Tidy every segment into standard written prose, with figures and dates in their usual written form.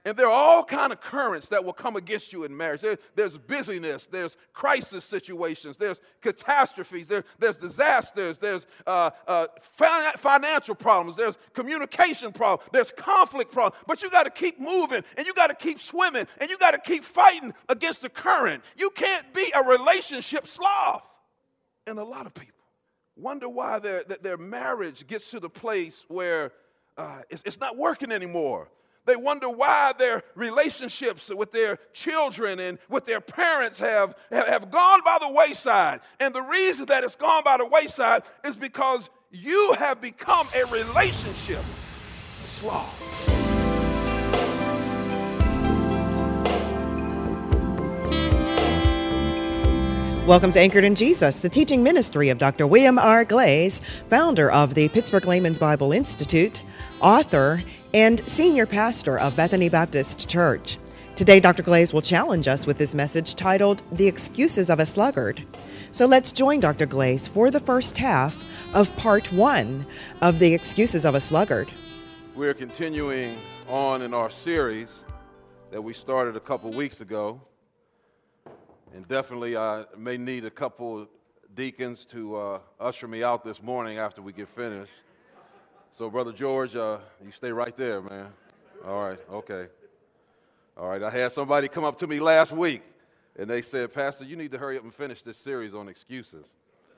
And there are all kind of currents that will come against you in marriage. There's busyness, there's crisis situations, there's catastrophes, there's disasters, there's financial problems, there's communication problems, there's conflict problems. But you got to keep moving, and you got to keep swimming, and you got to keep fighting against the current. You can't be a relationship sloth. And a lot of people wonder why their marriage gets to the place where it's not working anymore. They wonder why their relationships with their children and with their parents have gone by the wayside. And the reason that it's gone by the wayside is because you have become a relationship sloth. Welcome to Anchored in Jesus, the teaching ministry of Dr. William R. Glaze, founder of the Pittsburgh Layman's Bible Institute, author, and senior pastor of Bethany Baptist Church. Today, Dr. Glaze will challenge us with this message titled, The Excuses of a Sluggard. So let's join Dr. Glaze for the first half of part 1 of The Excuses of a Sluggard. We're continuing on in our series that we started a couple weeks ago. And definitely I may need a couple deacons to usher me out this morning after we get finished. So, Brother George, you stay right there, man. All right, okay. All right, I had somebody come up to me last week, and they said, Pastor, you need to hurry up and finish this series on excuses.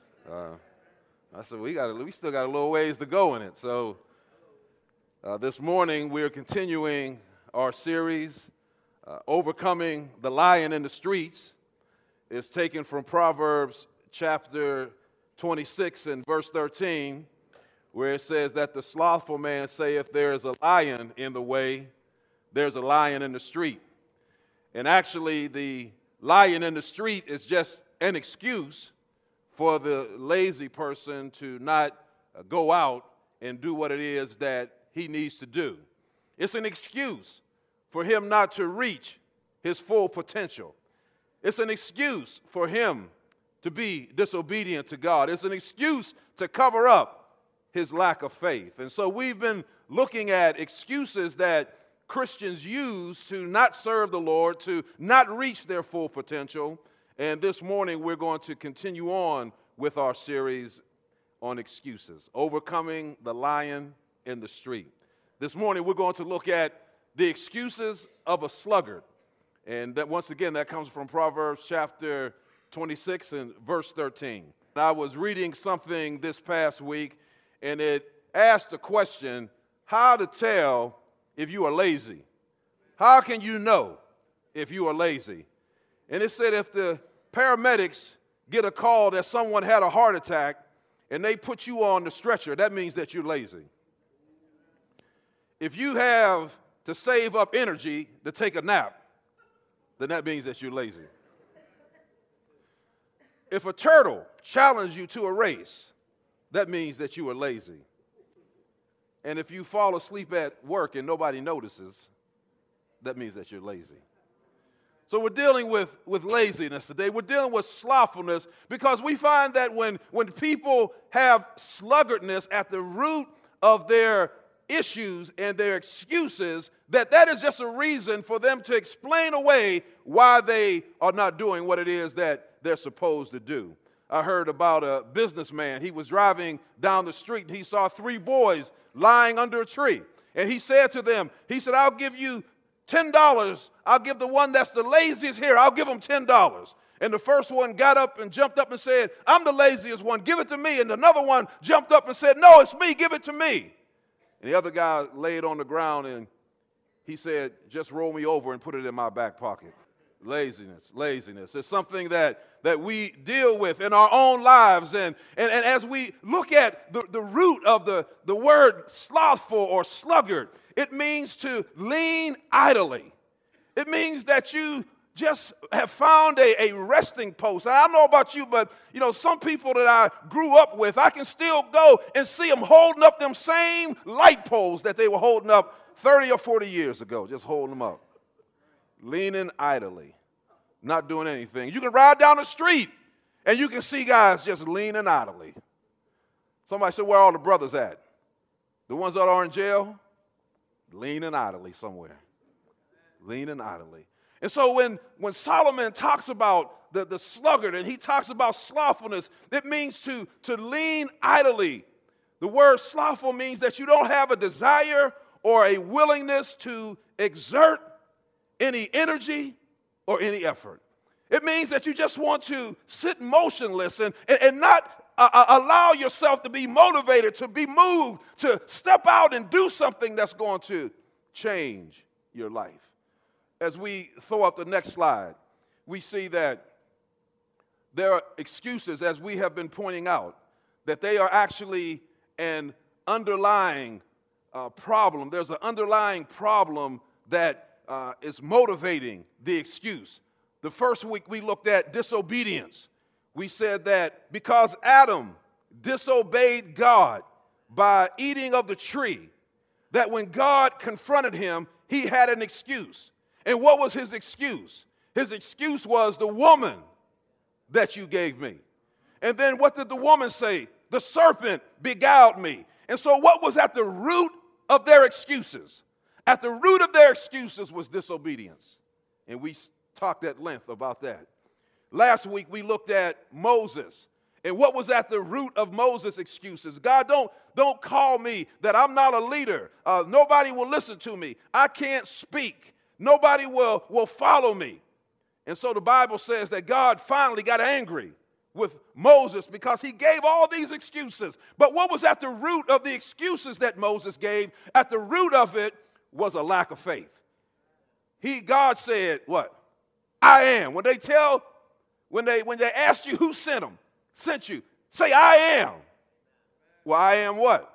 I said, we still got a little ways to go in it. So, this morning we're continuing our series, Overcoming the Lion in the Streets. It's taken from Proverbs chapter 26 and verse 13, where it says that the slothful man saith, there is a lion in the way, there's a lion in the street. And actually, the lion in the street is just an excuse for the lazy person to not go out and do what it is that he needs to do. It's an excuse for him not to reach his full potential. It's an excuse for him to be disobedient to God. It's an excuse to cover up his lack of faith. And so we've been looking at excuses that Christians use to not serve the Lord, to not reach their full potential. And this morning we're going to continue on with our series on excuses, Overcoming the Lion in the Street. This morning we're going to look at the excuses of a sluggard. And that, once again, that comes from Proverbs chapter 26 and verse 13. I was reading something this past week, and it asked the question, how to tell if you are lazy? How can you know if you are lazy? And it said if the paramedics get a call that someone had a heart attack and they put you on the stretcher, that means that you're lazy. If you have to save up energy to take a nap, then that means that you're lazy. If a turtle challenges you to a race, that means that you are lazy. And if you fall asleep at work and nobody notices, that means that you're lazy. So we're dealing with laziness today. We're dealing with slothfulness because we find that when people have sluggardness at the root of their issues and their excuses, that is just a reason for them to explain away why they are not doing what it is that they're supposed to do. I heard about a businessman. He was driving down the street and he saw 3 boys lying under a tree. And he said to them, he said, I'll give you $10. I'll give the one that's the laziest here, I'll give him $10. And the first one got up and jumped up and said, I'm the laziest one, give it to me. And another one jumped up and said, no, it's me, give it to me. And the other guy laid on the ground and he said, just roll me over and put it in my back pocket. Laziness. It's something that we deal with in our own lives. And as we look at the root of the word slothful or sluggard, it means to lean idly. It means that you just have found a resting post. And I don't know about you, but some people that I grew up with, I can still go and see them holding up them same light poles that they were holding up 30 or 40 years ago, just holding them up. Leaning idly, not doing anything. You can ride down the street and you can see guys just leaning idly. Somebody said, where are all the brothers at? The ones that are in jail? Leaning idly somewhere. leaning idly. And so when Solomon talks about the sluggard and he talks about slothfulness, it means to lean idly. The word slothful means that you don't have a desire or a willingness to exert any energy or any effort. It means that you just want to sit motionless and not allow yourself to be motivated, to be moved, to step out and do something that's going to change your life. As we throw up the next slide, we see that there are excuses, as we have been pointing out, that they are actually an underlying problem. There's an underlying problem that is motivating the excuse. The first week we looked at disobedience. We said that because Adam disobeyed God by eating of the tree, that when God confronted him, he had an excuse. And what was his excuse? His excuse was the woman that you gave me. And then what did the woman say? The serpent beguiled me. And so what was at the root of their excuses? At the root of their excuses was disobedience. And we talked at length about that. Last week we looked at Moses. And what was at the root of Moses' excuses? God, don't call me that I'm not a leader. Nobody will listen to me. I can't speak. Nobody will follow me. And so the Bible says that God finally got angry with Moses because he gave all these excuses. But what was at the root of the excuses that Moses gave? At the root of it was a lack of faith. God said, what? I am. When they asked you who sent you, say I am. Well, I am what?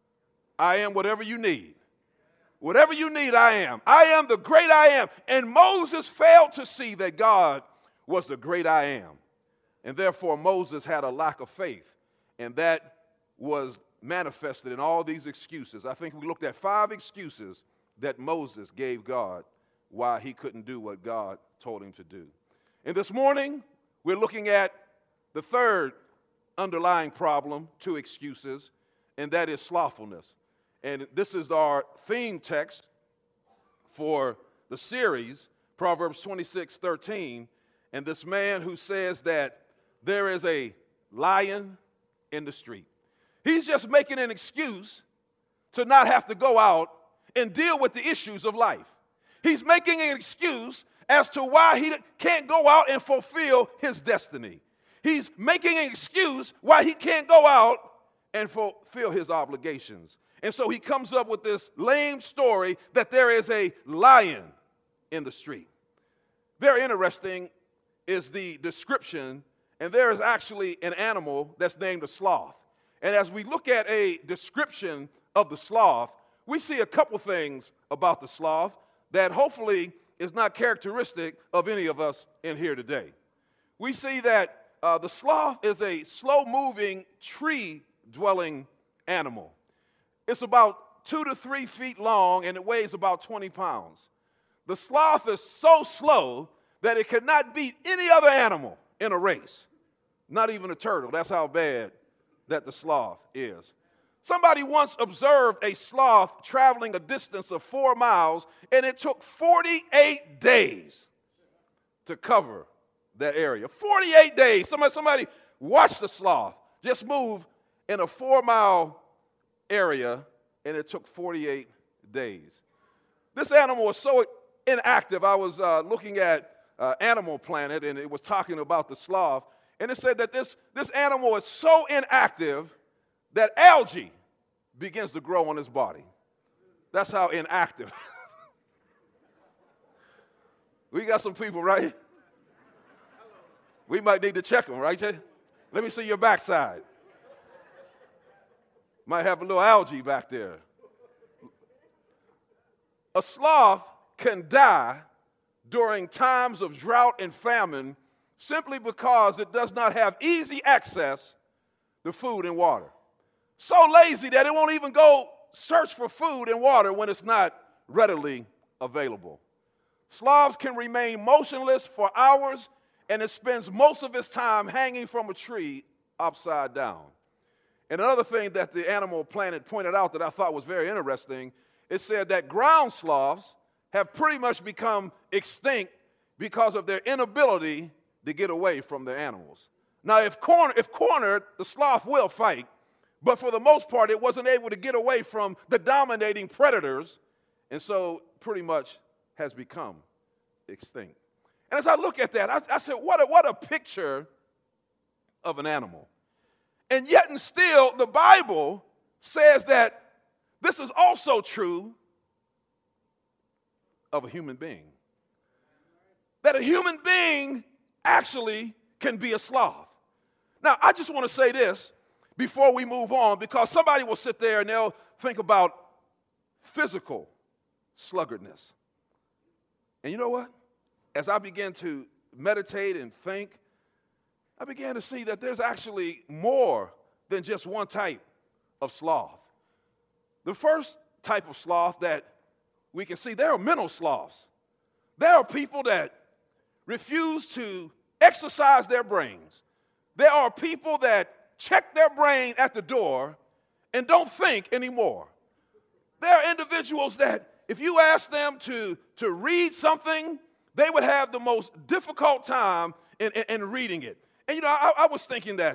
I am whatever you need. Whatever you need, I am. I am the great I am. And Moses failed to see that God was the great I am. And therefore, Moses had a lack of faith. And that was manifested in all these excuses. I think we looked at 5 excuses that Moses gave God why he couldn't do what God told him to do. And this morning, we're looking at the third underlying problem to excuses, and that is slothfulness. And this is our theme text for the series, Proverbs 26:13. And this man who says that there is a lion in the street. He's just making an excuse to not have to go out and deal with the issues of life. He's making an excuse as to why he can't go out and fulfill his destiny. He's making an excuse why he can't go out and fulfill his obligations. And so he comes up with this lame story that there is a lion in the street. Very interesting is the description, and there is actually an animal that's named a sloth. And as we look at a description of the sloth, we see a couple things about the sloth that hopefully is not characteristic of any of us in here today. We see that the sloth is a slow-moving, tree-dwelling animal. It's about 2 to 3 feet long, and it weighs about 20 pounds. The sloth is so slow that it cannot beat any other animal in a race, not even a turtle. That's how bad that the sloth is. Somebody once observed a sloth traveling a distance of 4 miles, and it took 48 days to cover that area. 48 days. Somebody watched the sloth just move in a 4-mile area, and it took 48 days. This animal was so inactive. I was looking at Animal Planet, and it was talking about the sloth, and it said that this animal is so inactive that algae begins to grow on his body. That's how inactive. We got some people, right? We might need to check them, right? Let me see your backside. Might have a little algae back there. A sloth can die during times of drought and famine simply because it does not have easy access to food and water. So lazy that it won't even go search for food and water when it's not readily available. Sloths can remain motionless for hours, and it spends most of its time hanging from a tree upside down. And another thing that the Animal Planet pointed out that I thought was very interesting, it said that ground sloths have pretty much become extinct because of their inability to get away from their animals. Now, if cornered, the sloth will fight, but for the most part, it wasn't able to get away from the dominating predators, and so pretty much has become extinct. And as I look at that, I said, what a picture of an animal. And yet and still, the Bible says that this is also true of a human being. That a human being actually can be a sloth. Now, I just want to say this before we move on, because somebody will sit there and they'll think about physical sluggardness. And you know what? As I began to meditate and think, I began to see that there's actually more than just one type of sloth. The first type of sloth that we can see, there are mental sloths. There are people that refuse to exercise their brains. There are people that check their brain at the door and don't think anymore. There are individuals that if you ask them to read something, they would have the most difficult time in reading it. And, I was thinking that,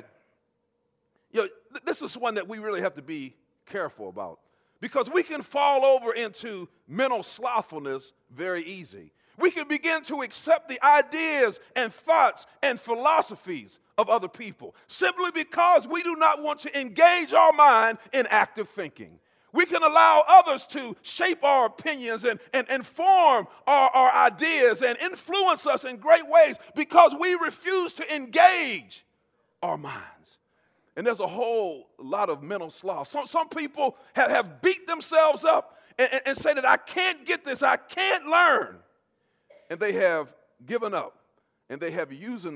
this is one that we really have to be careful about, because we can fall over into mental slothfulness very easy. We can begin to accept the ideas and thoughts and philosophies of other people simply because we do not want to engage our mind in active thinking. We can allow others to shape our opinions and form our ideas and influence us in great ways because we refuse to engage our minds. And there's a whole lot of mental sloth. Some people have beat themselves up and say that I can't get this, I can't learn. And they have given up, and they have used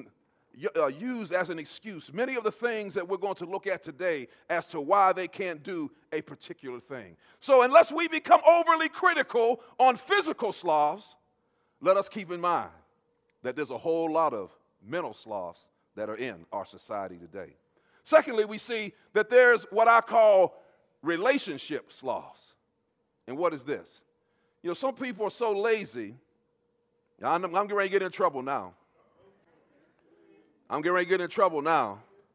as an excuse many of the things that we're going to look at today as to why they can't do a particular thing. So unless we become overly critical on physical sloths, let us keep in mind that there's a whole lot of mental sloths that are in our society today. Secondly, we see that there's what I call relationship sloths. And what is this? Some people are so lazy. I'm getting ready to get in trouble now. I'm getting ready to get in trouble now.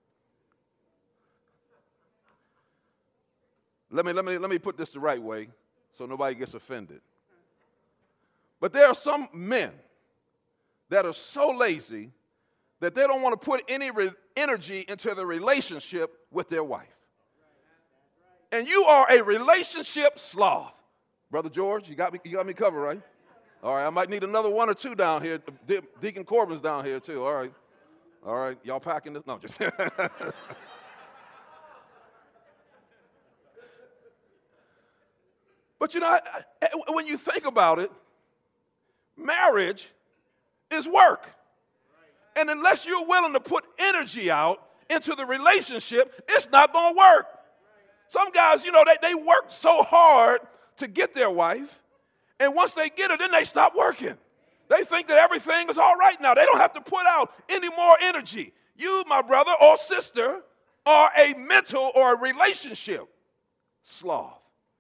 Let me put this the right way so nobody gets offended. But there are some men that are so lazy that they don't want to put any energy into the relationship with their wife. And you are a relationship sloth. Brother George, you got me covered, right? All right, I might need another one or two down here. Deacon Corbin's down here too, all right. All right, y'all packing this? No, just But when you think about it, marriage is work. And unless you're willing to put energy out into the relationship, it's not going to work. Some guys, they work so hard to get their wife, and once they get her, then they stop working. They think that everything is all right now. They don't have to put out any more energy. You, my brother or sister, are a mental or a relationship sloth.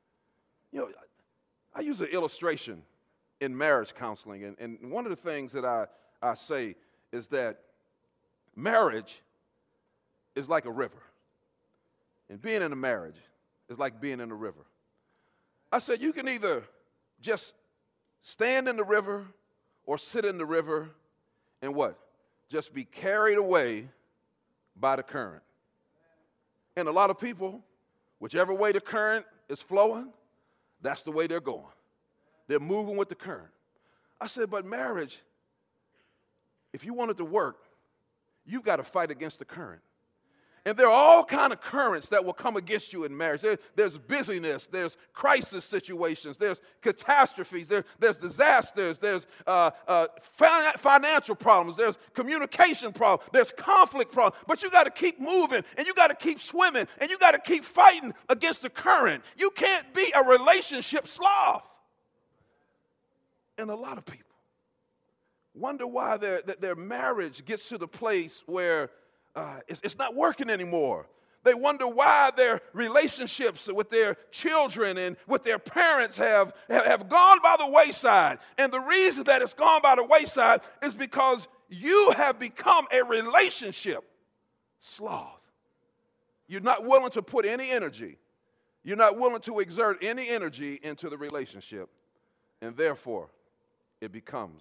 I use an illustration in marriage counseling, and one of the things that I say is that marriage is like a river, and being in a marriage is like being in a river. I said you can either just stand in the river or sit in the river and what? Just be carried away by the current. And a lot of people, whichever way the current is flowing, that's the way they're going. They're moving with the current. I said, but marriage, if you want it to work, you've got to fight against the current. And there are all kinds of currents that will come against you in marriage. There's busyness, there's crisis situations, there's catastrophes, there's disasters, there's financial problems, there's communication problems, there's conflict problems. But you got to keep moving, and you got to keep swimming, and you got to keep fighting against the current. You can't be a relationship sloth. And a lot of people wonder why their marriage gets to the place where it's not working anymore. They wonder why their relationships with their children and with their parents have gone by the wayside. And the reason that it's gone by the wayside is because you have become a relationship sloth. You're not willing to put any energy. You're not willing to exert any energy into the relationship. And therefore, it becomes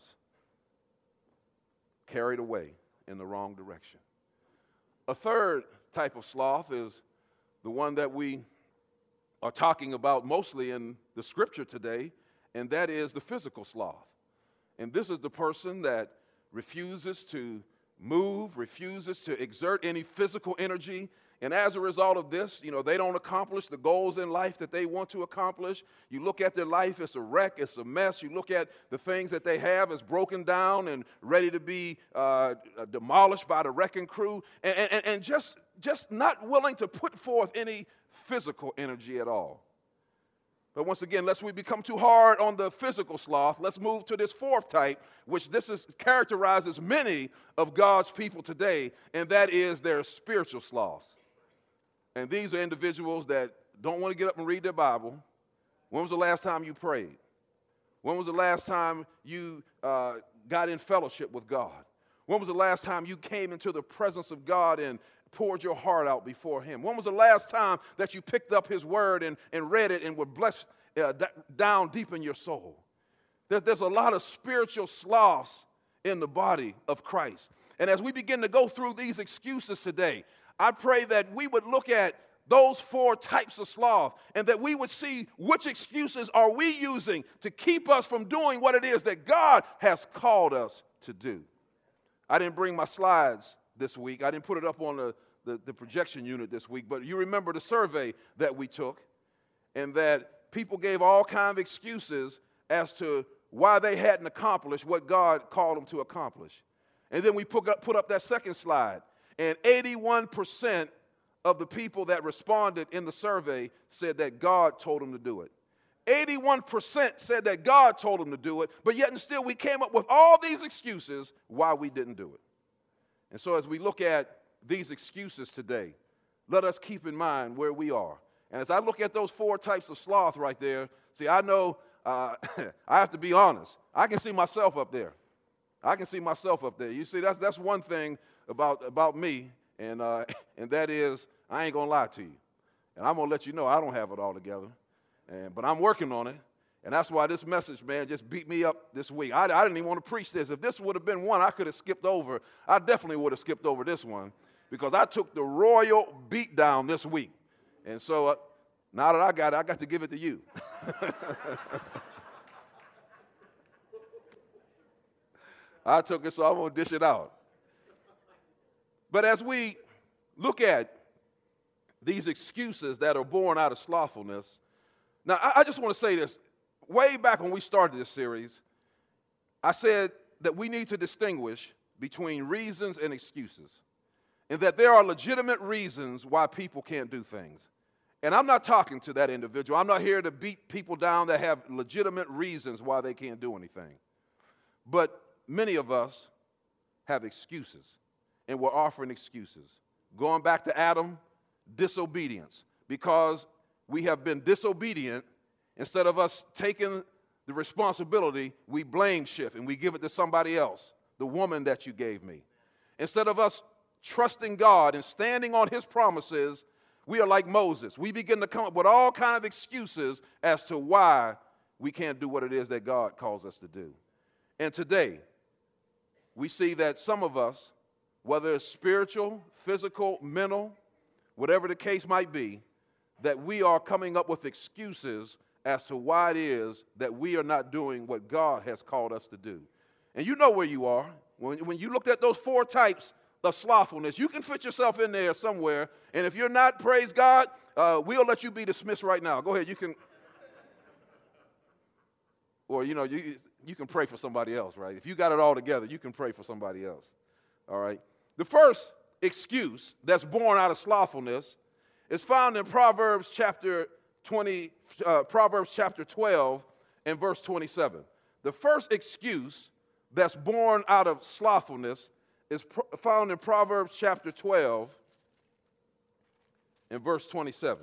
carried away in the wrong direction. A third type of sloth is the one that we are talking about mostly in the scripture today, and that is the physical sloth. And this is the person that refuses to move, refuses to exert any physical energy. And as a result of this, they don't accomplish the goals in life that they want to accomplish. You look at their life, it's a wreck, it's a mess. You look at the things that they have as broken down and ready to be demolished by the wrecking crew, and just not willing to put forth any physical energy at all. But once again, lest we become too hard on the physical sloth, let's move to this fourth type, which characterizes many of God's people today, and that is their spiritual sloths. And these are individuals that don't want to get up and read their Bible. When was the last time you prayed? When was the last time you got in fellowship with God? When was the last time you came into the presence of God and poured your heart out before him? When was the last time that you picked up his word and read it and were blessed down deep in your soul? There's a lot of spiritual sloths in the body of Christ. And as we begin to go through these excuses today, I pray that we would look at those four types of sloth and that we would see which excuses are we using to keep us from doing what it is that God has called us to do. I didn't bring my slides this week. I didn't put it up on the projection unit this week, but you remember the survey that we took, and that people gave all kinds of excuses as to why they hadn't accomplished what God called them to accomplish. And then we put up that second slide, and 81% of the people that responded in the survey said that God told them to do it. 81% said that God told them to do it, but yet and still we came up with all these excuses why we didn't do it. And so as we look at these excuses today, let us keep in mind where we are. And as I look at those four types of sloth right there, see, I know I have to be honest. I can see myself up there. I can see myself up there. You see, that's one thing about me, and that is I ain't going to lie to you. And I'm going to let you know I don't have it all together. But I'm working on it. And that's why this message, man, just beat me up this week. I didn't even want to preach this. If this would have been one I could have skipped over, I definitely would have skipped over this one because I took the royal beat down this week. And so now that I got to give it to you. I took it, so I'm going to dish it out. But as we look at these excuses that are born out of slothfulness, now I just want to say this. Way back when we started this series, I said that we need to distinguish between reasons and excuses, and that there are legitimate reasons why people can't do things. And I'm not talking to that individual. I'm not here to beat people down that have legitimate reasons why they can't do anything. But many of us have excuses, and we're offering excuses. Going back to Adam, disobedience. Because we have been disobedient, instead of us taking the responsibility, we blame shift and we give it to somebody else, the woman that you gave me. Instead of us trusting God and standing on his promises, we are like Moses. We begin to come up with all kinds of excuses as to why we can't do what it is that God calls us to do. And today, we see that some of us, whether it's spiritual, physical, mental, whatever the case might be, that we are coming up with excuses as to why it is that we are not doing what God has called us to do. And you know where you are. When you looked at those four types of slothfulness, you can fit yourself in there somewhere. And if you're not, praise God, we'll let you be dismissed right now. Go ahead, you can. Or, you can pray for somebody else, right? If you got it all together, you can pray for somebody else. All right? The first excuse that's born out of slothfulness is found in Proverbs chapter 12 and verse 27. The first excuse that's born out of slothfulness is found in Proverbs chapter 12 in verse 27.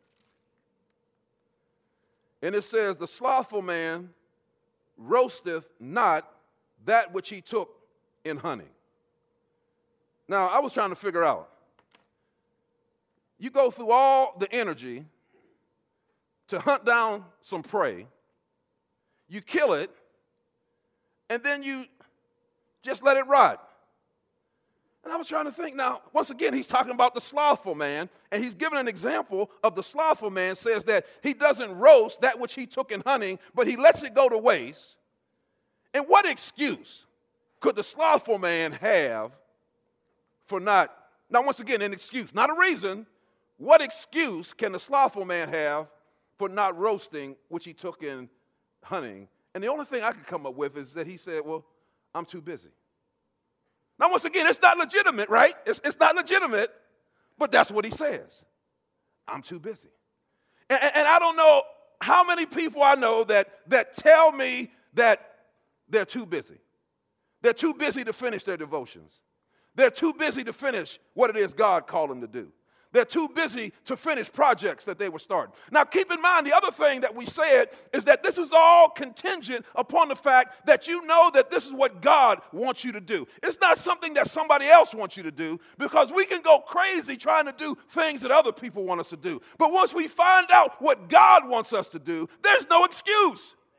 And it says, the slothful man roasteth not that which he took in hunting. Now, I was trying to figure out, you go through all the energy to hunt down some prey, you kill it, and then you just let it rot. And I was trying to think, now, once again, he's talking about the slothful man, and he's giving an example of the slothful man, says that he doesn't roast that which he took in hunting, but he lets it go to waste. And what excuse could the slothful man have for not, now once again, an excuse, not a reason, what excuse can the slothful man have for not roasting which he took in hunting? And the only thing I could come up with is that he said, well, I'm too busy. Now, once again, it's not legitimate, right? It's not legitimate, but that's what he says. I'm too busy. And I don't know how many people I know that tell me that they're too busy. They're too busy to finish their devotions. They're too busy to finish what it is God called them to do. They're too busy to finish projects that they were starting. Now, keep in mind, the other thing that we said is that this is all contingent upon the fact that you know that this is what God wants you to do. It's not something that somebody else wants you to do, because we can go crazy trying to do things that other people want us to do. But once we find out what God wants us to do, there's no excuse.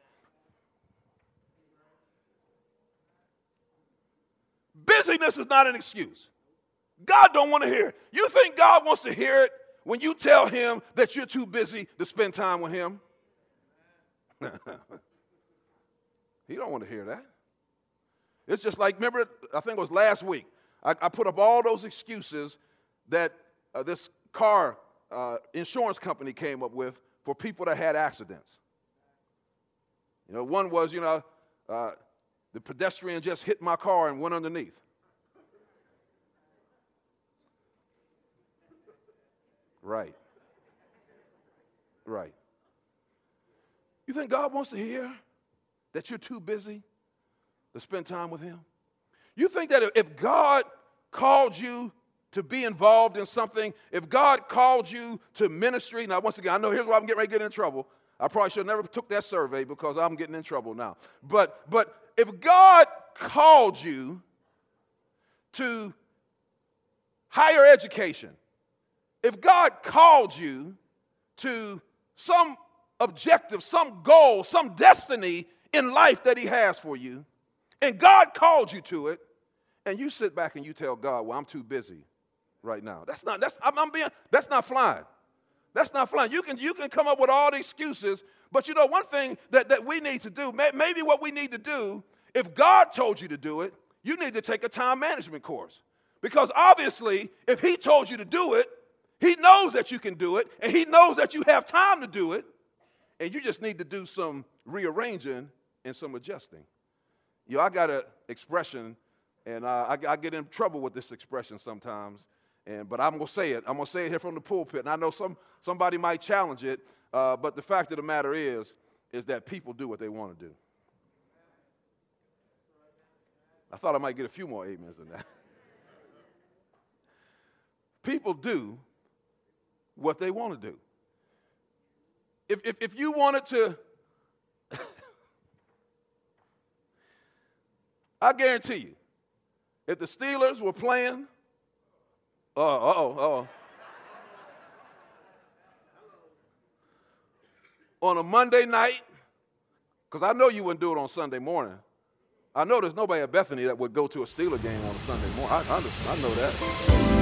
Busyness is not an excuse. God don't want to hear it. You think God wants to hear it when you tell him that you're too busy to spend time with him? He don't want to hear that. It's just like, remember, I think it was last week, I put up all those excuses that this car insurance company came up with for people that had accidents. You know, one was, the pedestrian just hit my car and went underneath. Right. Right. You think God wants to hear that you're too busy to spend time with him? You think that if God called you to be involved in something, if God called you to ministry, now once again, I know here's where I'm getting ready to get in trouble. I probably should have never took that survey because I'm getting in trouble now. But if God called you to higher education, if God called you to some objective, some goal, some destiny in life that he has for you, and God called you to it, and you sit back and you tell God, well, I'm too busy right now. That's not flying. That's not flying. You can come up with all the excuses, but you know one thing that we need to do, maybe what we need to do, if God told you to do it, you need to take a time management course. Because obviously, if he told you to do it, he knows that you can do it, and he knows that you have time to do it, and you just need to do some rearranging and some adjusting. You know, I got an expression, and I get in trouble with this expression sometimes, but I'm going to say it. I'm going to say it here from the pulpit, and I know somebody might challenge it, but the fact of the matter is that people do what they want to do. I thought I might get a few more amens than that. People do what they want to do. If you wanted to, I guarantee you, if the Steelers were playing, on a Monday night, because I know you wouldn't do it on Sunday morning. I know there's nobody at Bethany that would go to a Steeler game on a Sunday morning. I know that.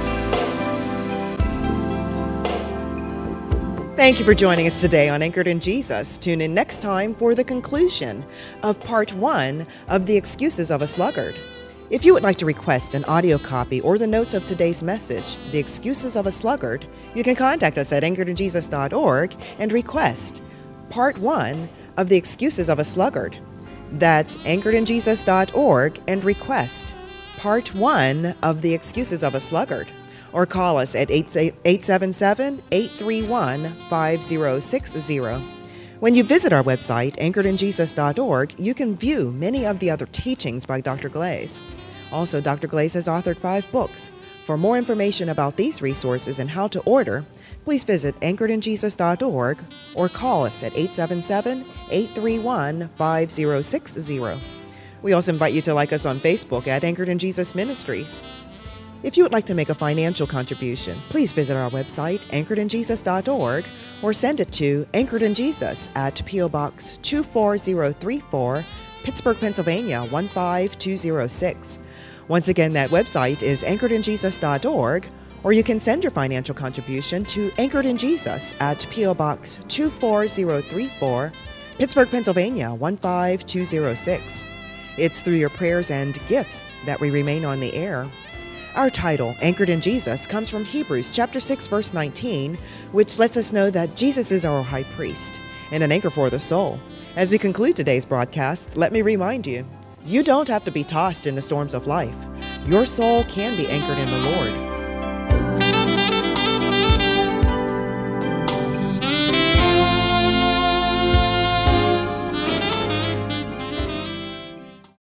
Thank you for joining us today on Anchored in Jesus. Tune in next time for the conclusion of part 1 of The Excuses of a Sluggard. If you would like to request an audio copy or the notes of today's message, The Excuses of a Sluggard, you can contact us at anchoredinjesus.org and request part 1 of The Excuses of a Sluggard. That's anchoredinjesus.org and request part 1 of The Excuses of a Sluggard. Or call us at 877-831-5060. When you visit our website, anchoredinjesus.org, you can view many of the other teachings by Dr. Glaze. Also, Dr. Glaze has authored 5 books, For more information about these resources and how to order, please visit anchoredinjesus.org or call us at 877-831-5060. We also invite you to like us on Facebook at Anchored in Jesus Ministries. If you would like to make a financial contribution, please visit our website, anchoredinjesus.org, or send it to Anchored in Jesus at P.O. Box 24034, Pittsburgh, Pennsylvania 15206. Once again, that website is anchoredinjesus.org, or you can send your financial contribution to Anchored in Jesus at P.O. Box 24034, Pittsburgh, Pennsylvania 15206. It's through your prayers and gifts that we remain on the air. Our title, Anchored in Jesus, comes from Hebrews chapter 6, verse 19, which lets us know that Jesus is our high priest and an anchor for the soul. As we conclude today's broadcast, let me remind you, you don't have to be tossed in the storms of life. Your soul can be anchored in the Lord.